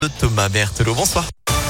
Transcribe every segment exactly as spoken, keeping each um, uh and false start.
de Thomas Berthelot. Bonsoir.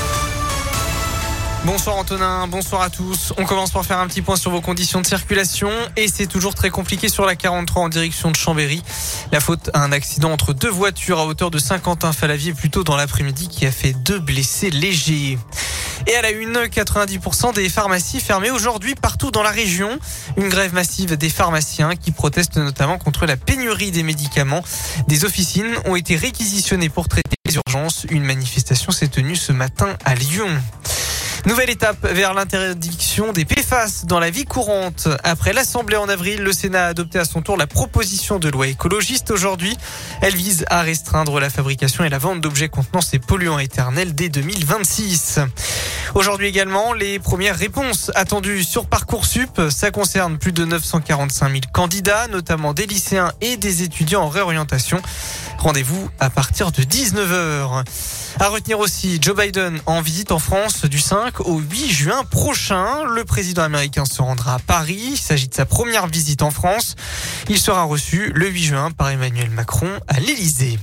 Bonsoir Antonin, bonsoir à tous. On commence par faire un petit point sur vos conditions de circulation et c'est toujours très compliqué sur la quarante-trois en direction de Chambéry. La faute à un accident entre deux voitures à hauteur de Saint-Quentin-Falavier plus tôt dans l'après-midi qui a fait deux blessés légers. Et à la une, quatre-vingt-dix pour cent des pharmacies fermées aujourd'hui partout dans la région. Une grève massive des pharmaciens qui protestent notamment contre la pénurie des médicaments. Des officines ont été réquisitionnées pour traiter les urgences. Une manifestation s'est tenue ce matin à Lyon. Nouvelle étape vers l'interdiction des P F A S dans la vie courante. Après l'Assemblée en avril, le Sénat a adopté à son tour la proposition de loi écologiste aujourd'hui. Elle vise à restreindre la fabrication et la vente d'objets contenant ces polluants éternels dès deux mille vingt-six. Aujourd'hui également, les premières réponses attendues sur Parcoursup. Ça concerne plus de neuf cent quarante-cinq mille candidats, notamment des lycéens et des étudiants en réorientation. Rendez-vous à partir de dix-neuf heures. À retenir aussi Joe Biden en visite en France du cinq au huit juin prochain. Le président américain se rendra à Paris. Il s'agit de sa première visite en France. Il sera reçu le huit juin par Emmanuel Macron à l'Élysée.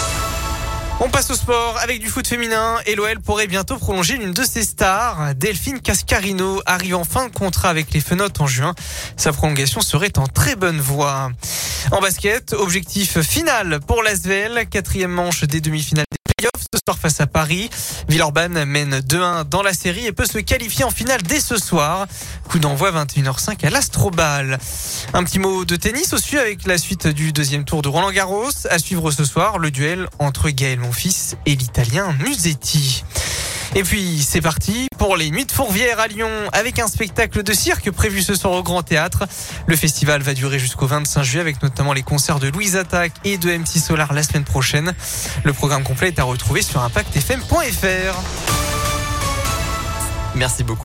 On passe au sport avec du foot féminin et l'O L pourrait bientôt prolonger l'une de ses stars. Delphine Cascarino arrive en fin de contrat avec les Fenotes en juin. Sa prolongation serait en très bonne voie. En basket, objectif final pour l'A S V L. Quatrième manche des demi-finales des playoffs ce soir face à Paris. Villeurbanne mène deux un dans la série et peut se qualifier en finale dès ce soir. Coup d'envoi vingt et une heures cinq à l'Astrobal. Un petit mot de tennis aussi avec la suite du deuxième tour de Roland Garros. À suivre ce soir, le duel entre Gaël Monfils et l'Italien Musetti. Et puis c'est parti pour les Nuits de Fourvière à Lyon avec un spectacle de cirque prévu ce soir au Grand Théâtre. Le festival va durer jusqu'au vingt-cinq juillet avec notamment les concerts de Louise Attaque et de M C Solar la semaine prochaine. Le programme complet est à retrouver sur impact f m point f r. Merci beaucoup.